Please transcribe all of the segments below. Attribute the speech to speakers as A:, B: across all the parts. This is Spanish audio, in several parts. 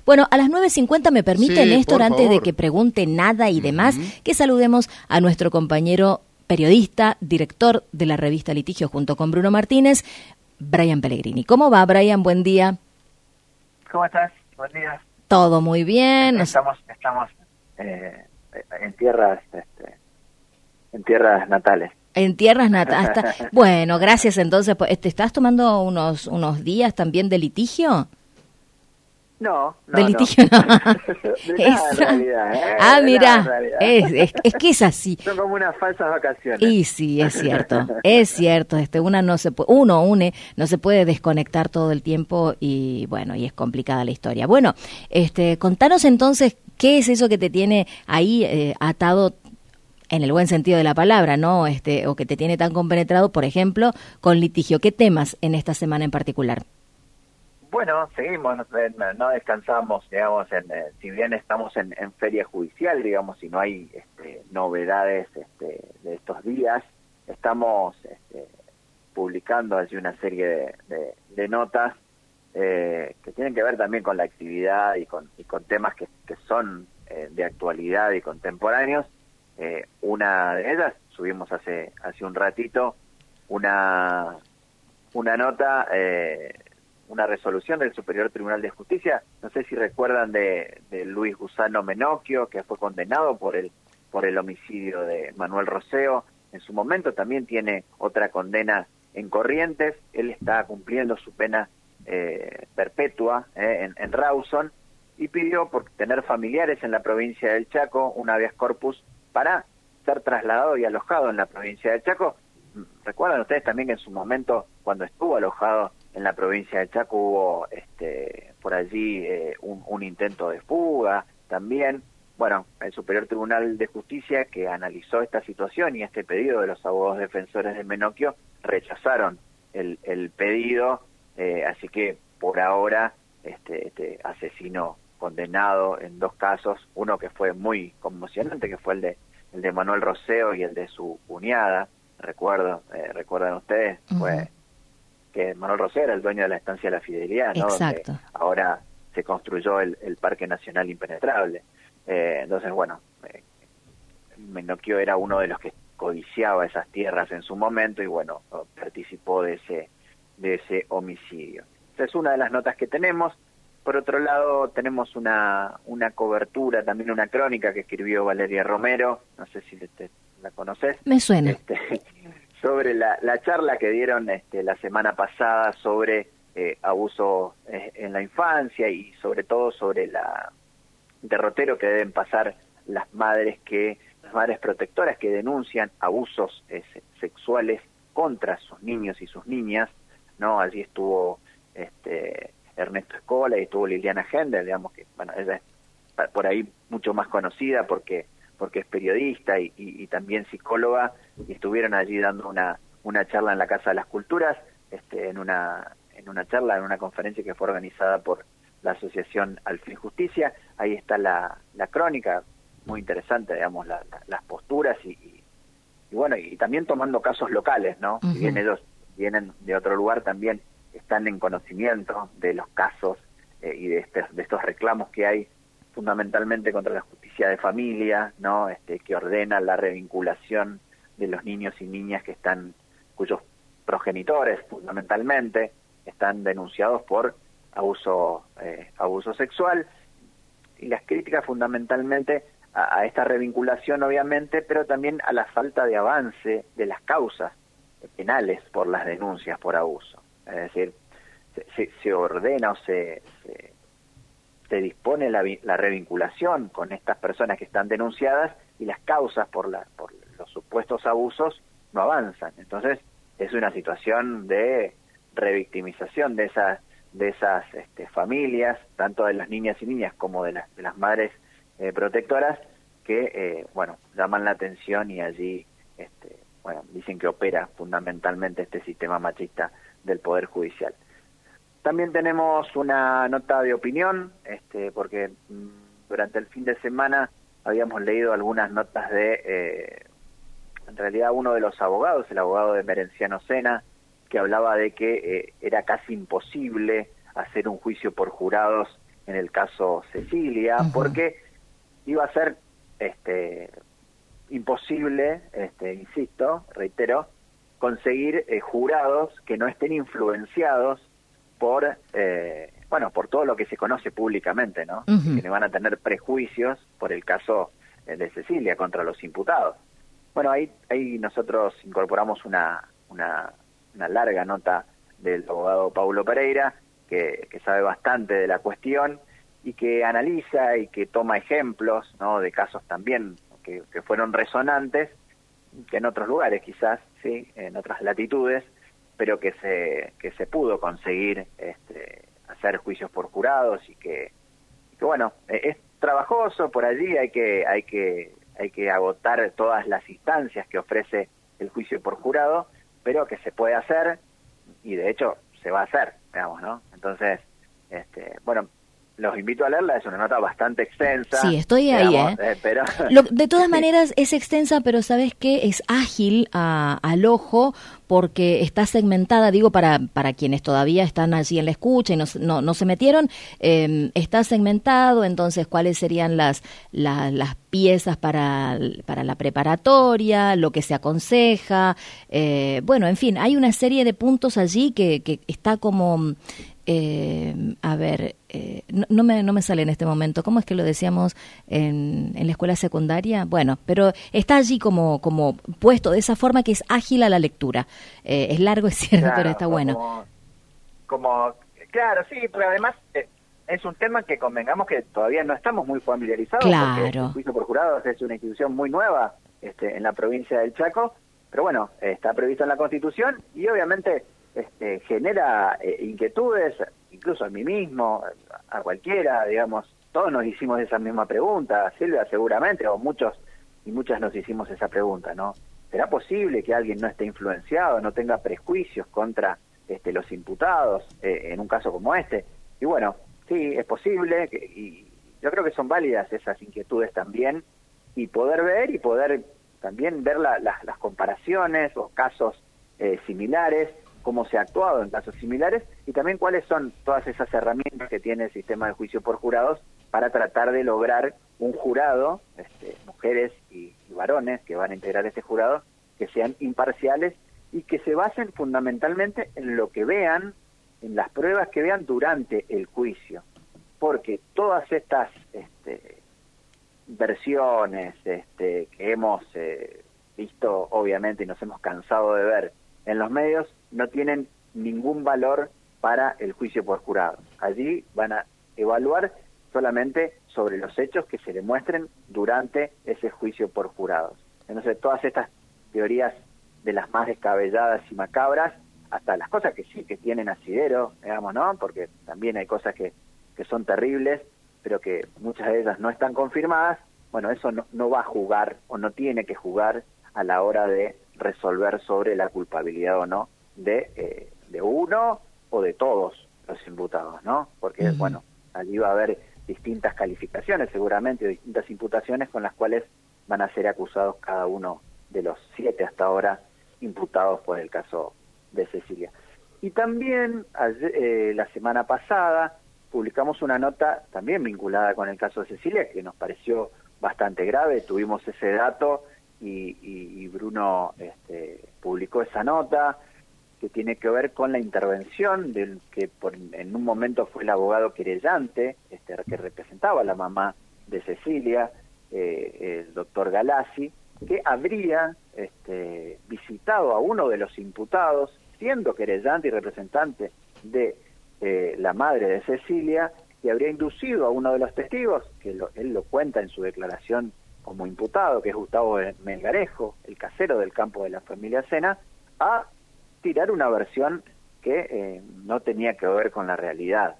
A: Bueno, a las 9:50 me permite,
B: Sí,
A: Néstor,
B: por
A: antes de
B: favor.
A: que pregunte nada y demás, que saludemos a nuestro compañero periodista, director de la revista Litigio junto con Bruno Martínez, Brian Pellegrini. ¿Cómo va, Brian? Buen día.
C: ¿Cómo estás? Buen día.
A: Todo muy bien.
C: Estamos en tierras natales.
A: En tierras natales. Bueno, gracias entonces. ¿Te estás tomando unos días también de litigio?
C: No.
A: De litigio no.
C: De nada, en realidad.
A: Mira, es que es así.
C: Son como unas falsas vacaciones.
A: Y sí, es cierto. Una no se puede, no se puede desconectar todo el tiempo y bueno, y es complicada la historia. Bueno, contanos entonces qué es eso que te tiene ahí atado en el buen sentido de la palabra, ¿no? O que te tiene tan compenetrado, por ejemplo, con litigio. ¿Qué temas en esta semana en particular?
C: Bueno, seguimos, no descansamos, digamos, si bien estamos en feria judicial, digamos, y no hay novedades de estos días, estamos publicando así una serie de notas que tienen que ver también con la actividad y con temas que son de actualidad y contemporáneos. Una de ellas, subimos hace un ratito, una nota, una resolución del Superior Tribunal de Justicia, no sé si recuerdan de Luis Gusano Menocchio, que fue condenado por el homicidio de Manuel Roseo. En su momento también tiene otra condena en Corrientes. Él está cumpliendo su pena perpetua en Rawson, y pidió, por tener familiares en la provincia del Chaco, un habeas corpus para ser trasladado y alojado en la provincia del Chaco. Recuerdan ustedes también que en su momento, cuando estuvo alojado en la provincia del Chaco, hubo por allí un intento de fuga también. Bueno, el Superior Tribunal de Justicia, que analizó esta situación y este pedido de los abogados defensores de Menocchio, rechazaron el pedido, así que por ahora este asesino condenado en dos casos, uno que fue muy conmocionante, que fue el de Manuel Roseo y el de su cuñada, recuerdan ustedes, fue que Manuel Roseo era el dueño de la estancia de la Fidelidad, ¿no?
A: Exacto.
C: Donde ahora se construyó el Parque Nacional Impenetrable. Entonces, bueno, Menocchio era uno de los que codiciaba esas tierras en su momento y, bueno, participó de ese homicidio. Esa es una de las notas que tenemos. Por otro lado, tenemos una cobertura, también una crónica que escribió Valeria Romero, no sé si la conoces.
A: Me suena.
C: Sobre la charla que dieron la semana pasada sobre abuso en la infancia y sobre todo sobre la derrotero que deben pasar las madres protectoras que denuncian abusos sexuales contra sus niños y sus niñas, ¿no? Allí estuvo Ernesto Escola y estuvo Liliana Hendel, digamos que, bueno, ella es por ahí mucho más conocida porque es periodista y también psicóloga, y estuvieron allí dando una charla en la Casa de las Culturas, en una conferencia que fue organizada por la Asociación Al Fin Justicia. Ahí está la crónica, muy interesante, digamos, las posturas y bueno, y también tomando casos locales, ¿no? Si bien ellos vienen de otro lugar, también están en conocimiento de los casos y de estos reclamos que hay fundamentalmente contra la justicia de familia, ¿no? Que ordena la revinculación de los niños y niñas cuyos progenitores fundamentalmente están denunciados por abuso sexual, y las críticas fundamentalmente a esta revinculación, obviamente, pero también a la falta de avance de las causas penales por las denuncias por abuso. Es decir, se ordena o se dispone la revinculación con estas personas que están denunciadas, y las causas por los supuestos abusos no avanzan. Entonces es una situación de revictimización de esas familias, tanto de las niñas y niñas como de las madres protectoras, que bueno, llaman la atención, y allí bueno, dicen que opera fundamentalmente este sistema machista del Poder Judicial. También tenemos una nota de opinión, porque durante el fin de semana habíamos leído algunas notas en realidad uno de los abogados, el abogado de Merenciano Sena, que hablaba de que era casi imposible hacer un juicio por jurados en el caso Cecilia, porque iba a ser imposible, insisto, reitero, conseguir jurados que no estén influenciados por por todo lo que se conoce públicamente, ¿no? Que van a tener prejuicios por el caso de Cecilia contra los imputados. Bueno, ahí nosotros incorporamos una larga nota del abogado Paulo Pereira, que sabe bastante de la cuestión y que analiza y que toma ejemplos, ¿no?, de casos también que fueron resonantes, que en otros lugares quizás, sí, en otras latitudes, pero que se pudo conseguir hacer juicios por jurados y que bueno, es trabajoso por allí, hay que agotar todas las instancias que ofrece el juicio por jurado, pero que se puede hacer y de hecho se va a hacer, digamos, ¿no? Entonces, los invito a leerla, es una nota bastante extensa.
A: Sí, estoy ahí,
C: digamos, pero
A: de todas maneras es extensa, pero ¿sabes qué? Es ágil al ojo porque está segmentada, digo, para quienes todavía están allí en la escucha y no se metieron, está segmentado, entonces cuáles serían las piezas para la preparatoria, lo que se aconseja, en fin, hay una serie de puntos allí que está como... no me sale en este momento. ¿Cómo es que lo decíamos en la escuela secundaria? Bueno, pero está allí como puesto de esa forma que es ágil a la lectura. Es largo, es cierto,
C: claro,
A: pero está bueno.
C: Claro, sí, pero además es un tema que convengamos que todavía no estamos muy familiarizados.
A: Claro.
C: Porque el juicio por jurados es una institución muy nueva en la provincia del Chaco, pero bueno, está previsto en la Constitución y obviamente genera inquietudes, incluso a mí mismo, a cualquiera, digamos, todos nos hicimos esa misma pregunta, Silvia seguramente, o muchos y muchas nos hicimos esa pregunta, ¿no? ¿Será posible que alguien no esté influenciado, no tenga prejuicios contra los imputados en un caso como este? Y bueno, sí, es posible, y yo creo que son válidas esas inquietudes también, y poder ver y poder también ver las comparaciones o casos similares, cómo se ha actuado en casos similares y también cuáles son todas esas herramientas que tiene el sistema de juicio por jurados para tratar de lograr un jurado, mujeres y varones que van a integrar este jurado, que sean imparciales y que se basen fundamentalmente en lo que vean, en las pruebas que vean durante el juicio, porque todas estas versiones que hemos visto obviamente y nos hemos cansado de ver en los medios no tienen ningún valor para el juicio por jurado. Allí van a evaluar solamente sobre los hechos que se demuestren durante ese juicio por jurados. Entonces, todas estas teorías de las más descabelladas y macabras, hasta las cosas que sí que tienen asidero, digamos, ¿no? Porque también hay cosas que son terribles, pero que muchas de ellas no están confirmadas. Bueno, eso no va a jugar o no tiene que jugar a la hora de resolver sobre la culpabilidad o no de uno o de todos los imputados, ¿no? Porque, bueno, allí va a haber distintas calificaciones seguramente, distintas imputaciones con las cuales van a ser acusados cada uno de los 7 hasta ahora imputados por el caso de Cecilia. Y también la semana pasada publicamos una nota también vinculada con el caso de Cecilia que nos pareció bastante grave, tuvimos ese dato y Bruno publicó esa nota que tiene que ver con la intervención del que en un momento fue el abogado querellante, que representaba a la mamá de Cecilia, el doctor Galassi, que habría visitado a uno de los imputados, siendo querellante y representante de la madre de Cecilia, y habría inducido a uno de los testigos, que él lo cuenta en su declaración como imputado, que es Gustavo Melgarejo, el casero del campo de la familia Sena, a tirar una versión que no tenía que ver con la realidad.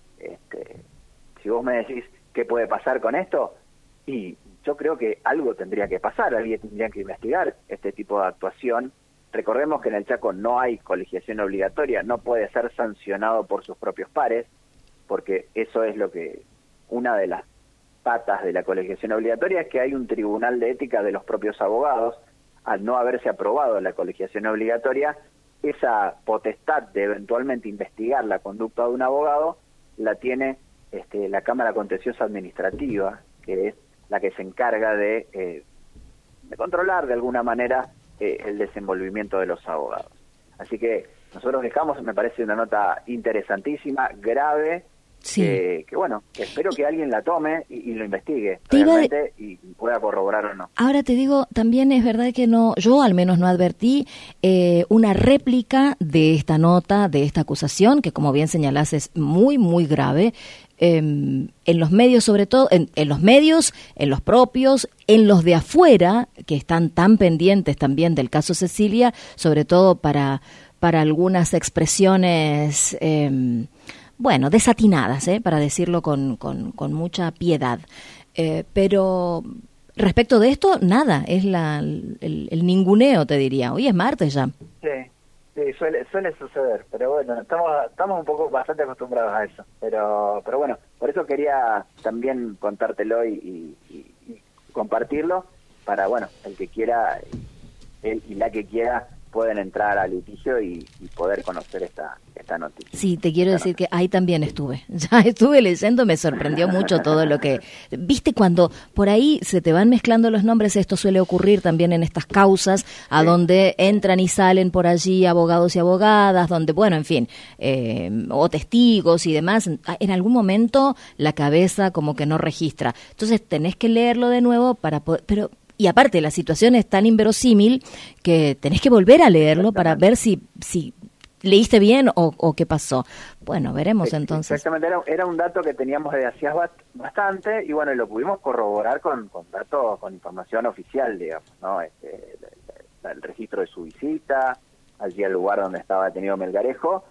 C: Si vos me decís qué puede pasar con esto, y yo creo que algo tendría que pasar, alguien tendría que investigar este tipo de actuación. Recordemos que en el Chaco no hay colegiación obligatoria, no puede ser sancionado por sus propios pares, porque eso es lo que una de las patas de la colegiación obligatoria es que hay un tribunal de ética de los propios abogados. Al no haberse aprobado la colegiación obligatoria, esa potestad de eventualmente investigar la conducta de un abogado la tiene la Cámara Contenciosa Administrativa, que es la que se encarga de controlar de alguna manera el desenvolvimiento de los abogados. Así que nosotros dejamos, me parece una nota interesantísima, grave,
A: sí.
C: que bueno, que espero que alguien la tome y lo investigue realmente y pueda corroborar o no.
A: Ahora te digo, también es verdad que no, yo al menos no advertí una réplica de esta nota, de esta acusación, que como bien señalás es muy, muy grave, en los medios sobre todo, en los medios, en los propios, en los de afuera, que están tan pendientes también del caso Cecilia, sobre todo para algunas expresiones, bueno, desatinadas, para decirlo con mucha piedad. Pero respecto de esto, nada, es el ninguneo, te diría. Hoy es martes ya.
C: Sí, suele suceder, pero bueno, estamos un poco bastante acostumbrados a eso. Pero bueno, por eso quería también contártelo y compartirlo para, bueno, el que quiera, él y la que quiera, pueden entrar al litigio y poder conocer esta noticia.
A: Sí, te quiero decir que ahí también estuve. Ya estuve leyendo, me sorprendió mucho todo lo que... ¿Viste cuando por ahí se te van mezclando los nombres? Esto suele ocurrir también en estas causas, a donde entran y salen por allí abogados y abogadas, donde, bueno, en fin, o testigos y demás. En algún momento la cabeza como que no registra. Entonces tenés que leerlo de nuevo para poder... Y aparte, la situación es tan inverosímil que tenés que volver a leerlo para ver si leíste bien o qué pasó. Bueno, veremos entonces.
C: Exactamente, era un dato que teníamos desde hacía bastante y bueno, y lo pudimos corroborar con datos, con información oficial, digamos, ¿no? El registro de su visita, allí al lugar donde estaba detenido Melgarejo,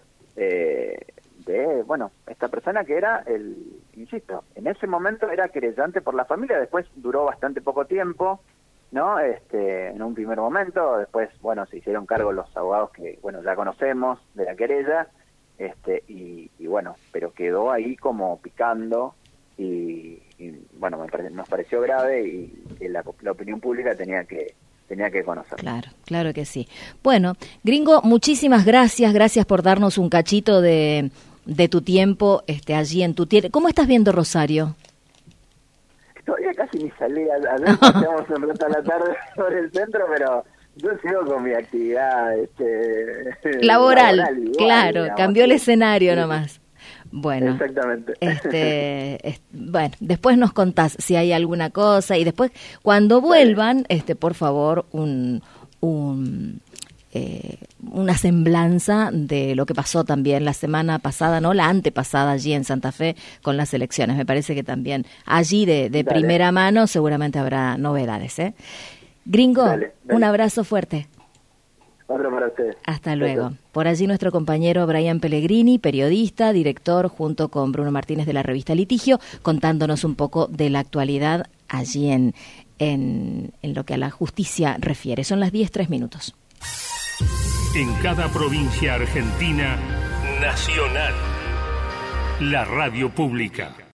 C: bueno, esta persona que era insisto, en ese momento era querellante por la familia, después duró bastante poco tiempo, ¿no? En un primer momento, después, bueno, se hicieron cargo los abogados que, bueno, ya conocemos de la querella, y bueno, pero quedó ahí como picando y bueno, nos pareció grave y que la opinión pública tenía que conocer.
A: Claro que sí. Bueno, Gringo, muchísimas gracias por darnos un cachito de tu tiempo allí en tu tierra. ¿Cómo estás viendo Rosario?
C: Todavía casi ni salí, a veces paseamos un rato a la tarde por el centro, pero yo sigo con mi actividad
A: laboral igual, claro,
C: digamos,
A: cambió el escenario nomás. Bueno,
C: exactamente.
A: Bueno, después nos contás si hay alguna cosa y después cuando vuelvan, por favor, una semblanza de lo que pasó también la semana pasada, no la antepasada, allí en Santa Fe con las elecciones. Me parece que también allí de primera mano seguramente habrá novedades. Gringo, dale. Un abrazo fuerte.
C: Otro para ustedes.
A: Hasta luego. Por allí nuestro compañero Brian Pellegrini, periodista, director, junto con Bruno Martínez de la revista Litigio, contándonos un poco de la actualidad allí en lo que a la justicia refiere. Son las 10:03.
B: En cada provincia argentina, Nacional, la radio pública.